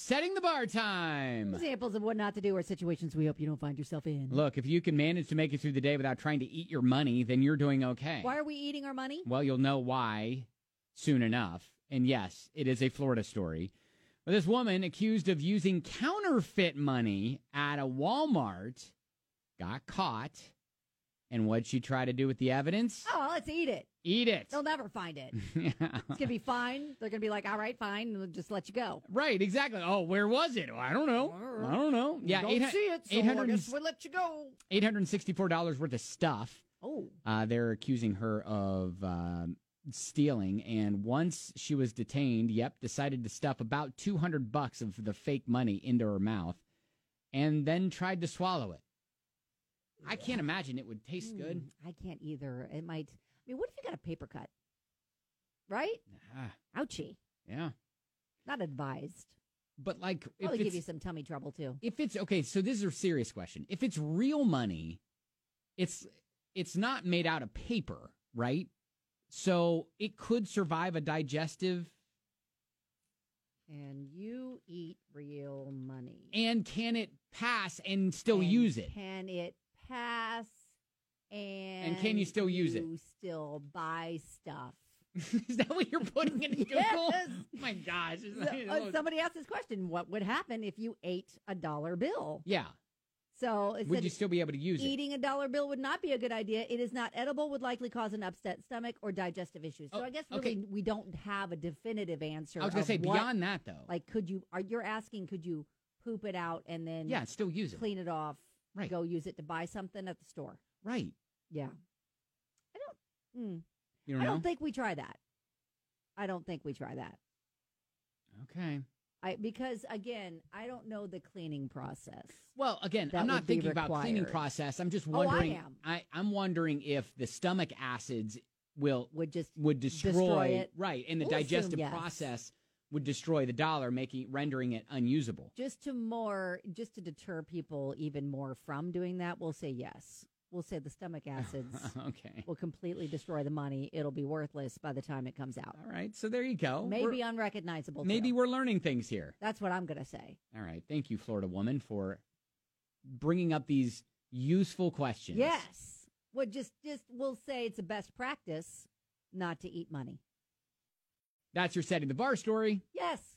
Setting the bar time. Examples of what not to do or situations we hope you don't find yourself in. Look, if you can manage to make it through the day without trying to eat your money, then you're doing okay. Why are we eating our money? Well, you'll know why soon enough. And yes, it is a Florida story. But this woman accused of using counterfeit money at a Walmart got caught. And what'd she try to do with the evidence? Oh, let's eat it. Eat it. They'll never find it. Yeah. It's going to be fine. They're going to be like, all right, fine. And we'll just let you go. Right, exactly. Oh, where was it? I don't know. Yeah, don't see it, so I guess we'll let you go. $864 worth of stuff. Oh. They're accusing her of stealing. And once she was detained, decided to stuff about $200 of the fake money into her mouth and then tried to swallow it. I can't imagine it would taste good. I can't either. It might. I mean, what if you got a paper cut? Right? Ouchie. Yeah. Not advised. But like, probably give you some tummy trouble too. If it's okay, so this is a serious question. If it's real money, it's not made out of paper, right? So it could survive a digestive. And you eat real money. And can it pass and still use it? Can it pass and can you still use it? You still buy stuff. Is that what you're putting in Google? Yes. Oh my gosh. Somebody asked this question. What would happen if you ate a dollar bill? Yeah. So would you still be able to use it? Eating a dollar bill would not be a good idea. It is not edible, would likely cause an upset stomach or digestive issues. So I guess really we don't have a definitive answer. I was going to say, beyond that, though. Like, you're asking, could you poop it out and then still use it, clean it off, right? Go use it to buy something at the store. Right. Yeah. I don't think we try that. Okay. Because, again, I don't know the cleaning process. Well, again, I'm not thinking about cleaning process. I'm just wondering. I am. I'm wondering if the stomach acids would destroy it. Right. And the digestive process would destroy the dollar, rendering it unusable. Just to deter people even more from doing that, we'll say yes. We'll say the stomach acids will completely destroy the money. It'll be worthless by the time it comes out. All right. So there you go. Maybe unrecognizable. Maybe we're learning things here. That's what I'm going to say. All right. Thank you, Florida woman, for bringing up these useful questions. Yes. Well, we'll say it's a best practice not to eat money. That's your Setting the Bar story. Yes.